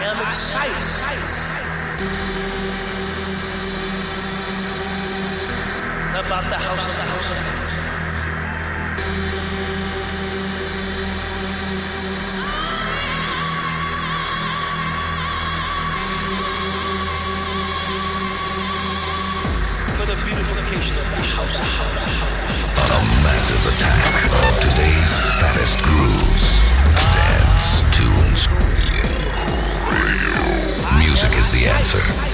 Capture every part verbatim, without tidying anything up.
am excited about the house of the house of the house. For the beautification of the house of the house. A massive attack of today's fattest grooves. Dance tunes. Music is the answer.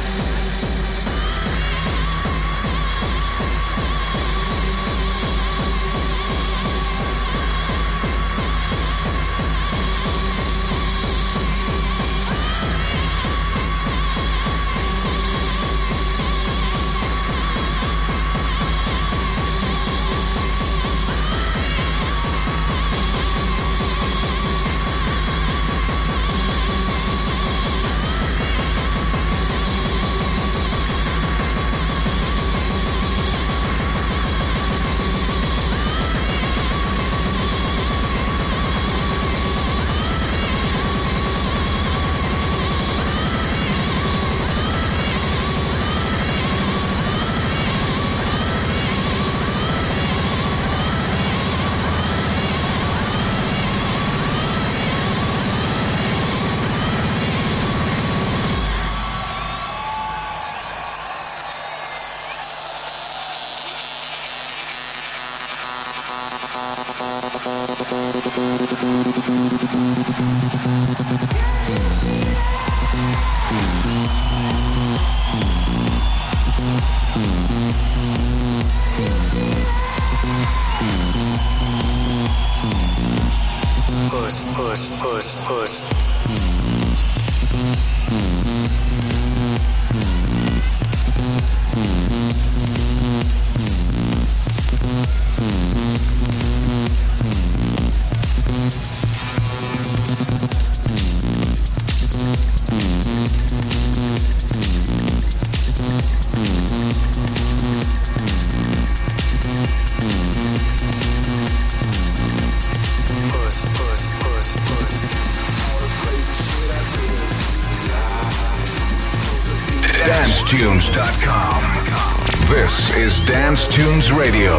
Push, push, push, push. dance tunes dot com. This is Dance Tunes Radio.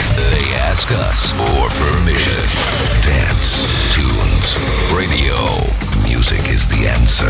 They ask us for permission. Dance, tunes, radio. Music is the answer.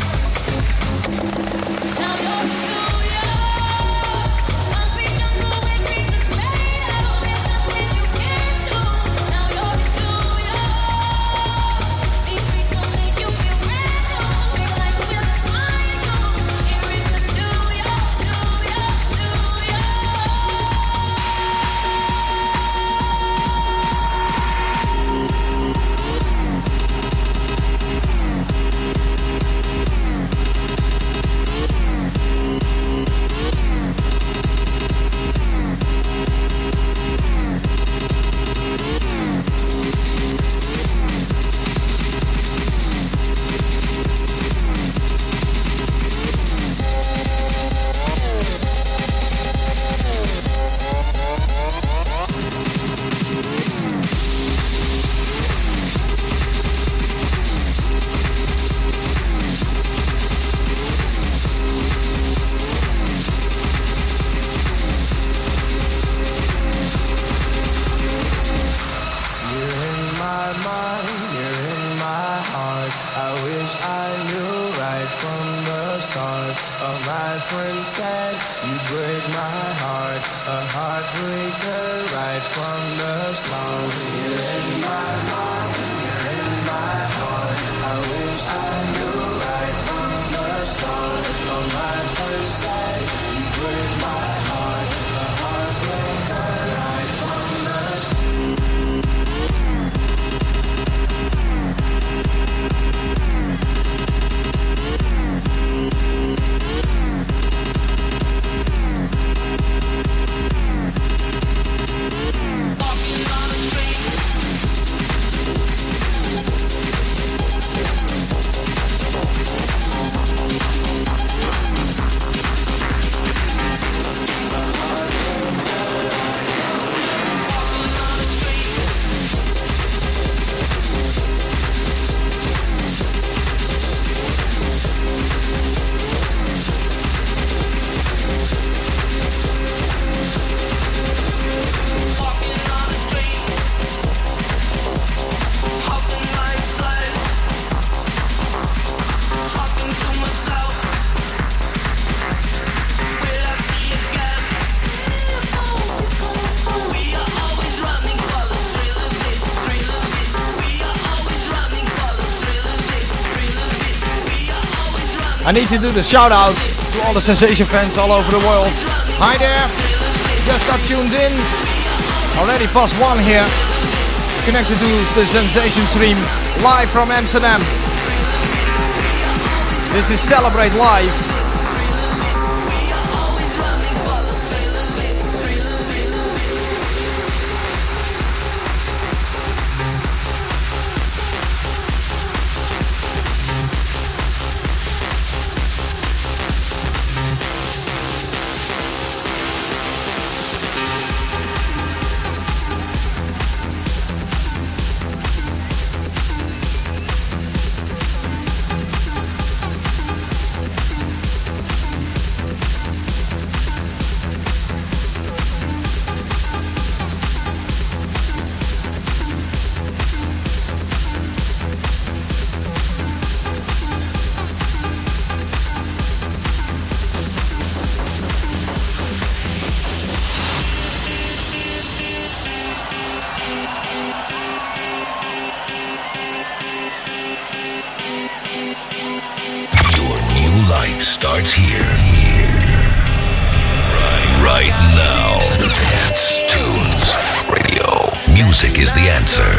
I need to do the shout outs to all the Sensation fans all over the world. Hi there, just got tuned in. Already past one here. Connected to the Sensation stream live from Amsterdam. This is Celebrate Live. Starts here. Right, right now. Dance, tunes, radio. Music is the answer.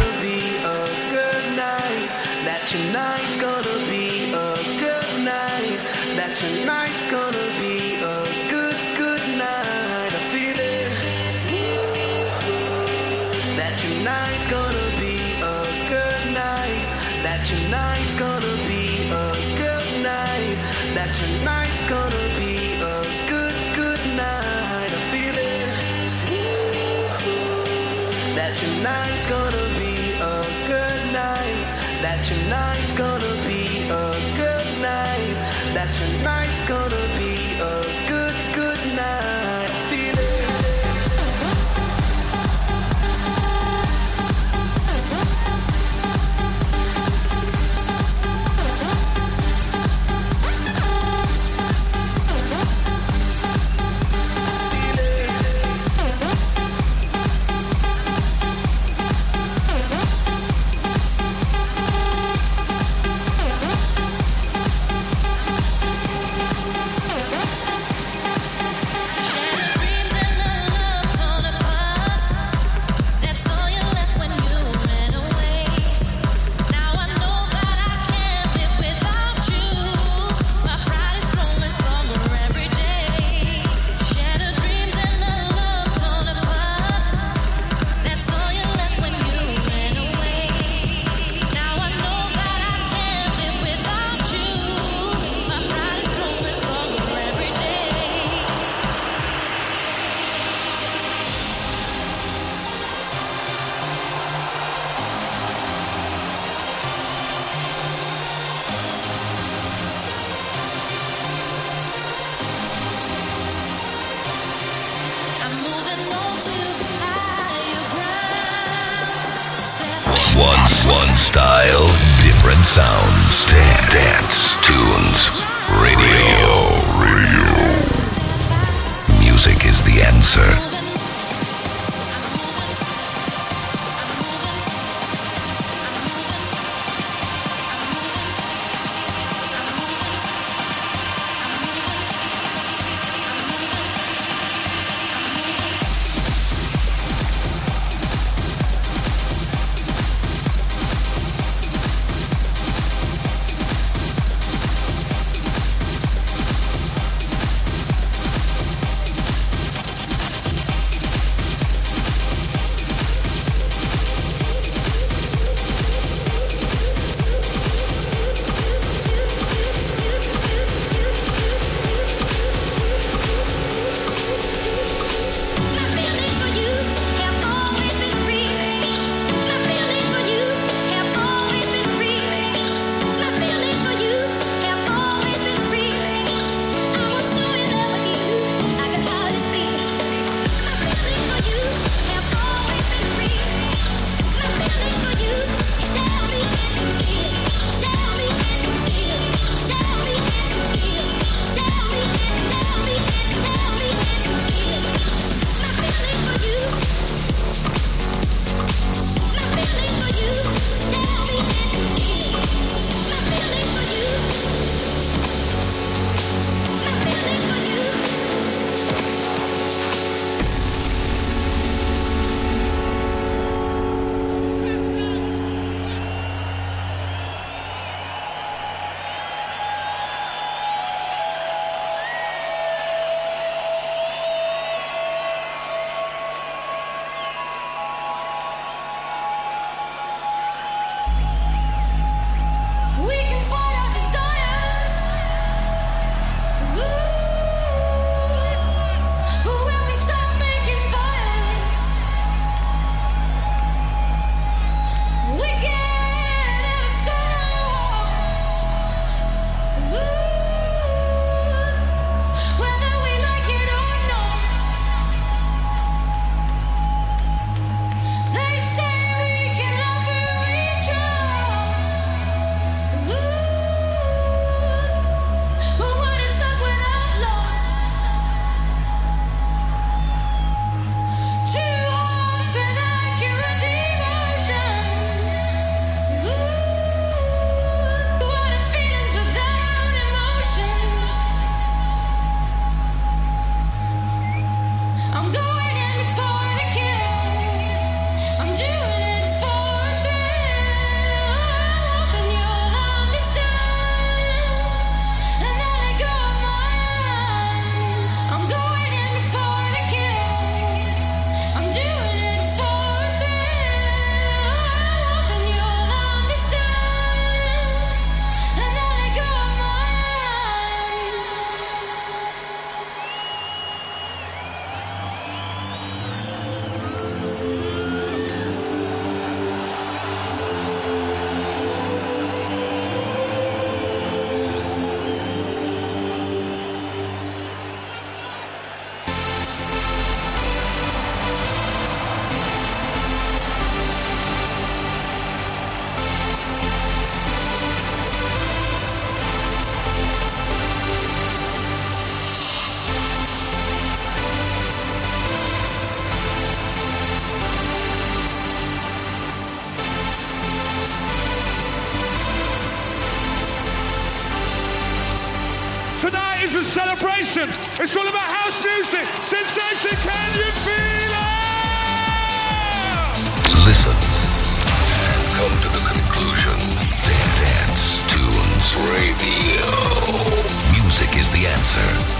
One style, different sounds. Dance, dance, tunes, radio, radio. Music is the answer. Tonight is a celebration. It's all about house music. Sensation, can you feel it? Listen and come to the conclusion. Dance, tunes, radio. Music is the answer.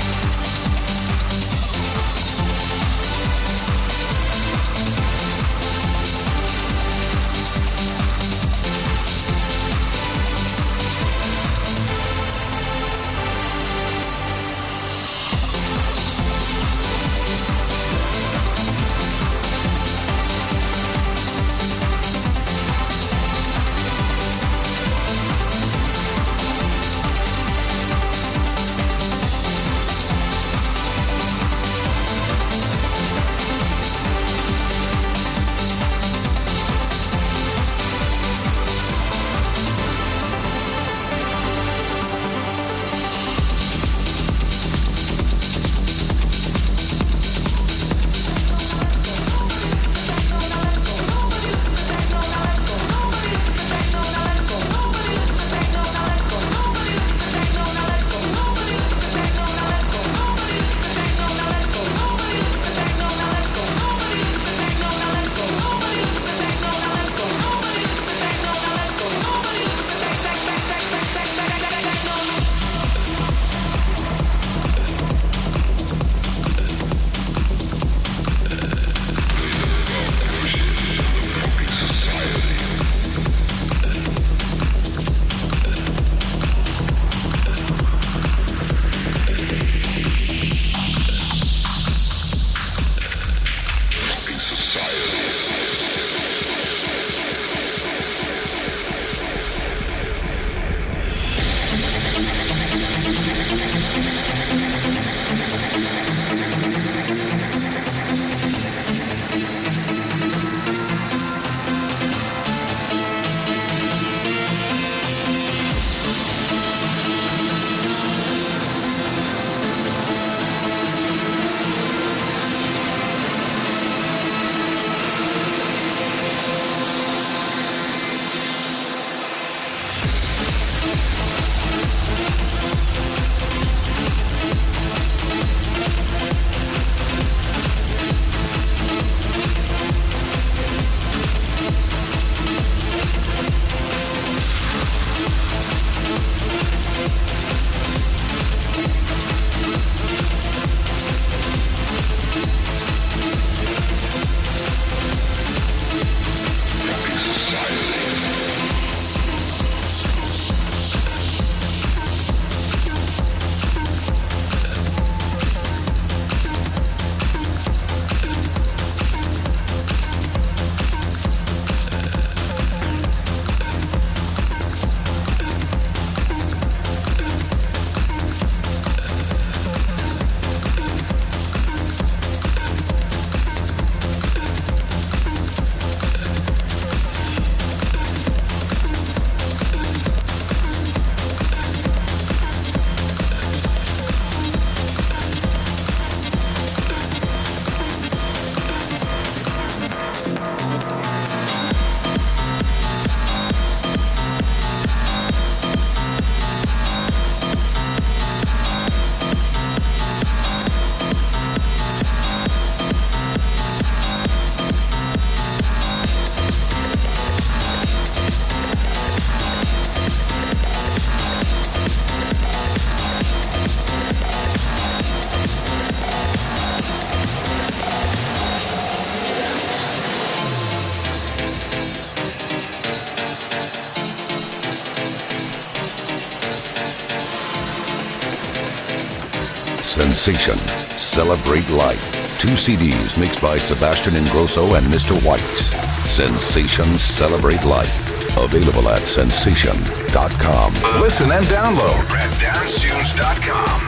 Sensation, Celebrate Life. Two C Ds mixed by Sebastian Ingrosso and Mister White. Sensation, Celebrate Life. Available at sensation dot com. Listen and download at dance tunes dot com.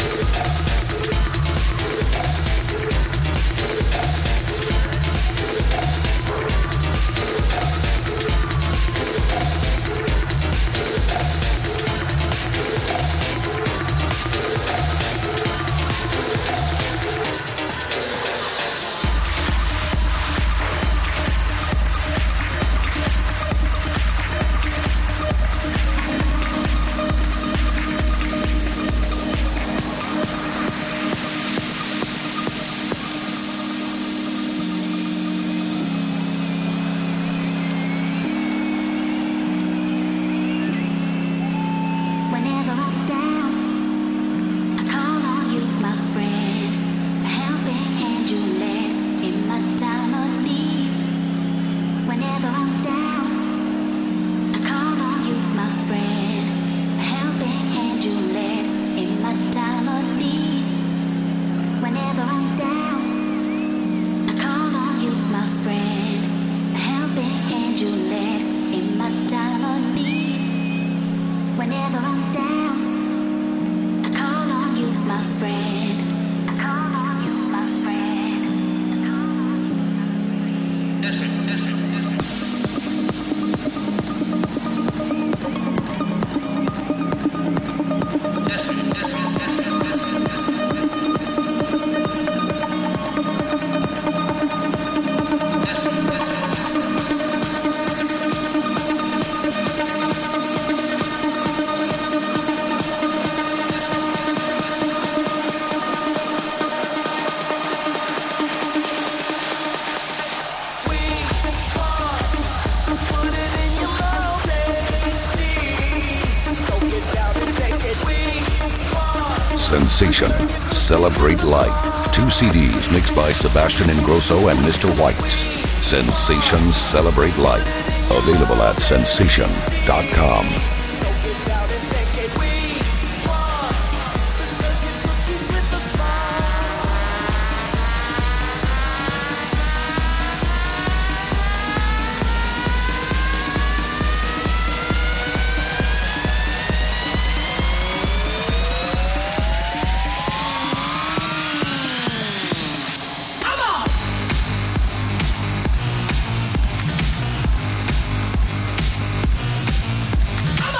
Sensation, Celebrate Life. Two C Ds mixed by Sebastian Ingrosso and Mister White. Sensation, Celebrate Life. Available at sensation dot com. Come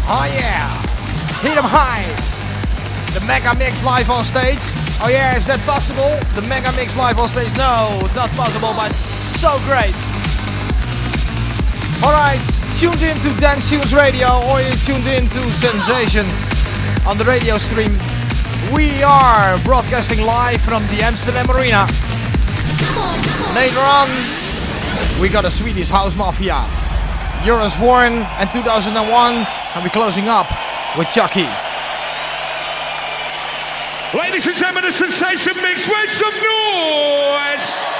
Oh yeah! Hit 'em high! The Mega Mix live on stage. Oh yeah, is that possible? The Mega Mix live on stage? No, it's not possible, but it's so great. Alright, tuned in to Dance Tunes Radio, or you're tuned in to Sensation on the radio stream. We are broadcasting live from the Amsterdam Arena. Later on, we got a Swedish House Mafia, Joris Voorn and two thousand one, and we're closing up with Chucky. Ladies and gentlemen, the Sensation Mix, make some noise!